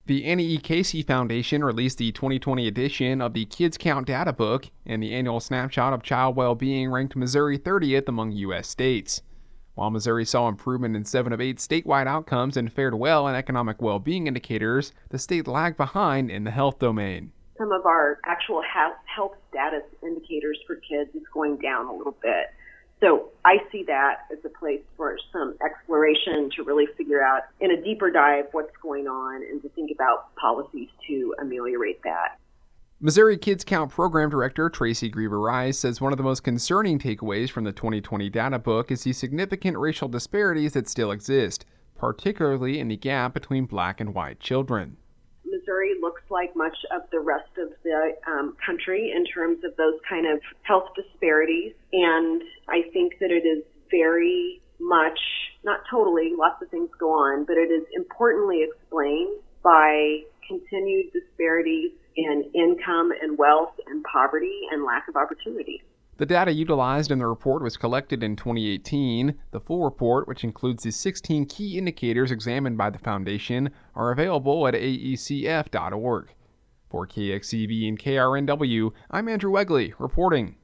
The Annie E. Casey Foundation released the 2020 edition of the Kids Count Data Book, and the annual snapshot of child well-being ranked Missouri 30th among U.S. states. While Missouri saw improvement in 7 of 8 statewide outcomes and fared well in economic well-being indicators, the state lagged behind in the health domain. Some of our actual health status indicators for kids is going down a little bit. So I see that as a place for some exploration to really figure out in a deeper dive what's going on and to think about policies to ameliorate that. Missouri Kids Count Program Director Tracy Griever-Rice says one of the most concerning takeaways from the 2020 data book is the significant racial disparities that still exist, particularly in the gap between black and white children. Missouri looks like much of the rest of the country in terms of those kind of health disparities. And I think that it is very much, not totally, lots of things go on, but it is importantly explained by continued disparities in income and wealth and poverty and lack of opportunity. The data utilized in the report was collected in 2018. The full report, which includes the 16 key indicators examined by the foundation, are available at aecf.org. For KXCV and KRNW, I'm Andrew Wegley, reporting.